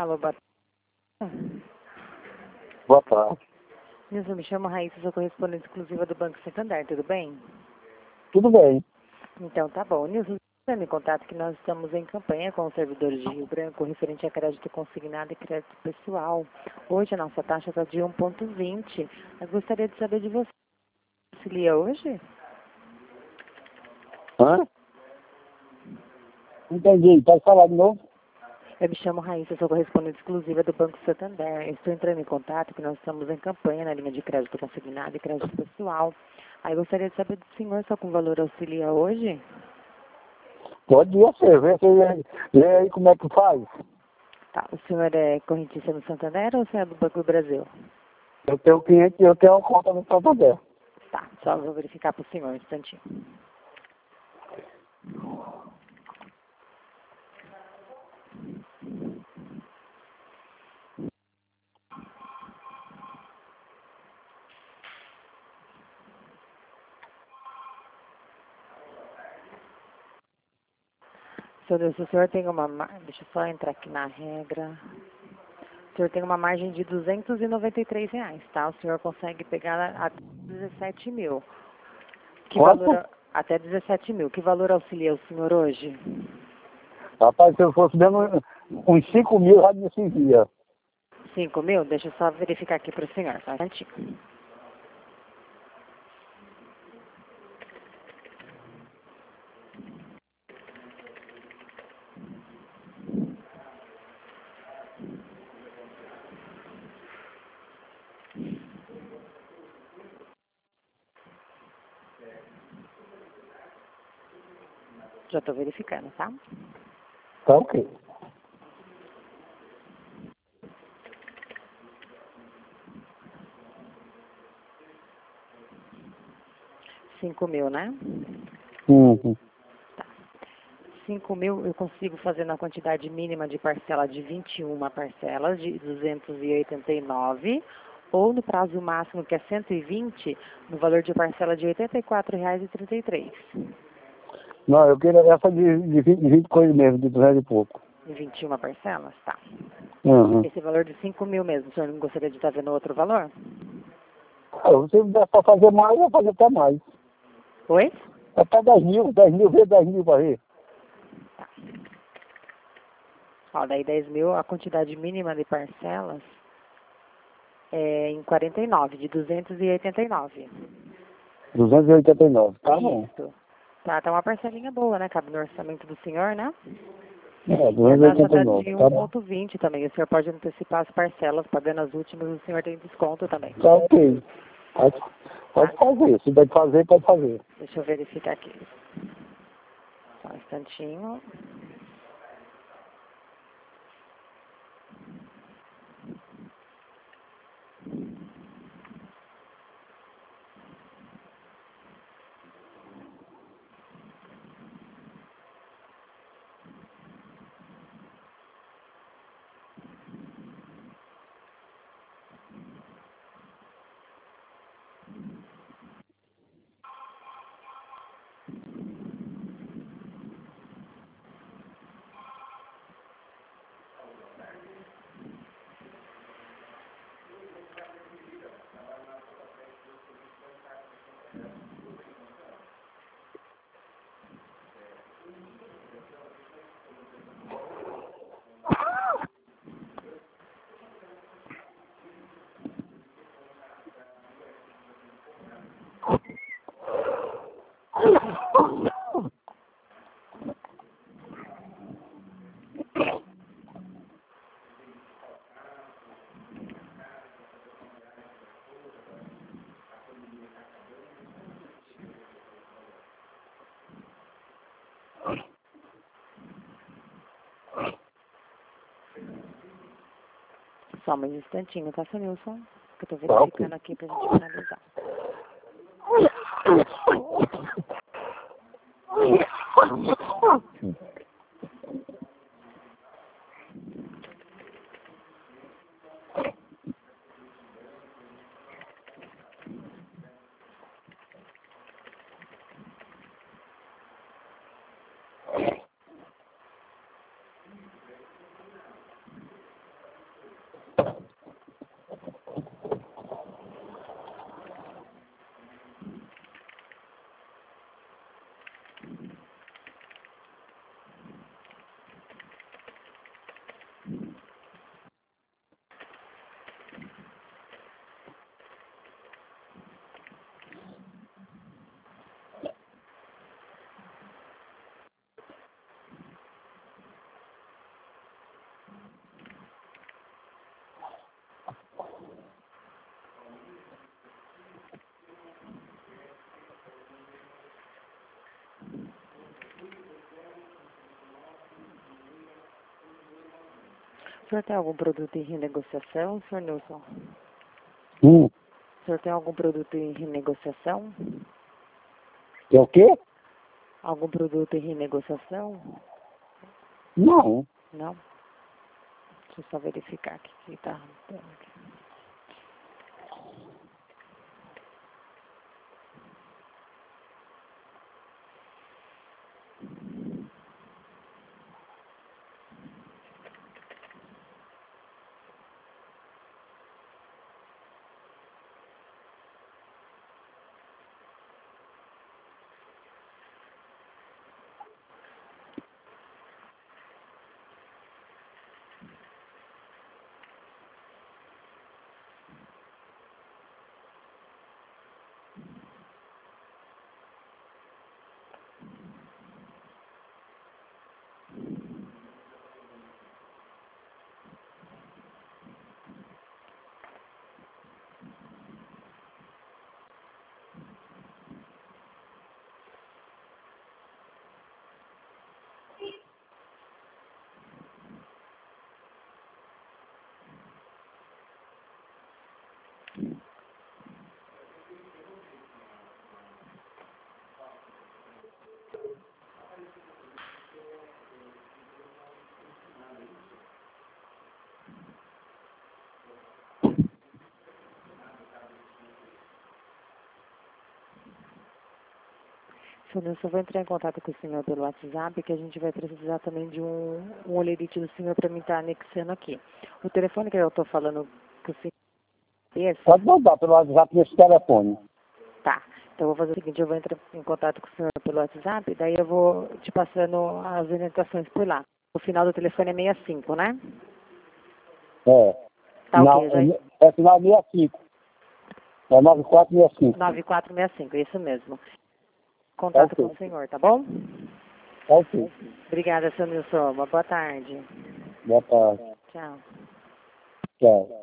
Alô, boa tarde. Boa tarde. Nilson, me chamo Raíssa, sou correspondente exclusiva do Banco Santander, tudo bem? Tudo bem. Então, tá bom. Nilson, entrando em contato que nós estamos em campanha com os servidores de Rio Branco referente a crédito consignado e crédito pessoal. Hoje a nossa taxa está de 1,20. Eu gostaria de saber de você. Auxilia hoje? Hã? Entendi. Pode falar de novo? Eu me chamo Raíssa, sou correspondente exclusiva do Banco Santander. Estou entrando em contato que nós estamos em campanha na linha de crédito consignado e crédito pessoal. Aí gostaria de saber do senhor só com valor auxilia hoje? Pode ir você. Vê aí como é que faz. Tá, o senhor é correntista no Santander ou o senhor é do Banco do Brasil? Eu tenho cliente e eu tenho uma conta no Santander. Tá, só vou verificar para o senhor um instantinho. Seu Deus, o senhor tem uma... Deixa eu só entrar aqui na regra. O senhor tem uma margem de R$ 293, tá? O senhor consegue pegar até 17 mil. Que Quanto? valor... Até 17 mil. Que valor auxilia o senhor hoje? Rapaz, se eu fosse dando uns 5 mil, já me servia. 5 mil? Deixa eu só verificar aqui para o senhor, tá? Antigo. Já estou verificando, tá? Tá ok. Cinco mil, né? Uhum. 5 mil eu consigo fazer na quantidade mínima de parcela de 21 parcelas de 289 ou no prazo máximo que é 120 no valor de parcela de R$ 84,33. Não, eu queria essa de 20 coisas mesmo, de 200 e pouco. Em 21 parcelas? Tá. Uhum. Esse valor de 5 mil mesmo, o senhor não gostaria de estar vendo outro valor? Se der para fazer mais, eu vou fazer até mais. Oi? Até 10 mil, vê 10 mil para ver. Ó, daí 10 mil, a quantidade mínima de parcelas é em 49, de 289. 289, tá bom. Isso. Tá uma parcelinha boa, né? Cabe no orçamento do senhor, né? É, E a taxa está de 289, tá bom. 1,20 também. O senhor pode antecipar as parcelas, pagando as últimas, o senhor tem desconto também. Tá ok. Pode fazer, se der de fazer, pode fazer. Deixa eu verificar aqui. Só um instantinho. Só mais um instantinho, tá, seu Nilson? Que eu tô Tá ok. verificando aqui pra gente finalizar. senhor tem algum produto em renegociação, senhor Nilson? O O senhor tem algum produto em renegociação? É o quê? Algum produto em renegociação? Não. Não? Deixa eu só verificar aqui se está. Senhor Nilson, eu vou entrar em contato com o senhor pelo WhatsApp, que a gente vai precisar também de um olerite do senhor para mim estar anexando aqui. O telefone que eu estou falando com o senhor é esse? Pode mandar pelo WhatsApp nesse telefone. Tá. Então eu vou fazer o seguinte, eu vou entrar em contato com o senhor pelo WhatsApp, daí eu vou te passando as orientações por lá. O final do telefone é 65, né? É. Tá Não, ok, já... é final 65. É 9465. 9465, isso mesmo. Contato com o senhor, tá bom? Ok. Obrigada, senhor Nilson. Uma boa tarde. Boa tarde. Tchau. Tchau.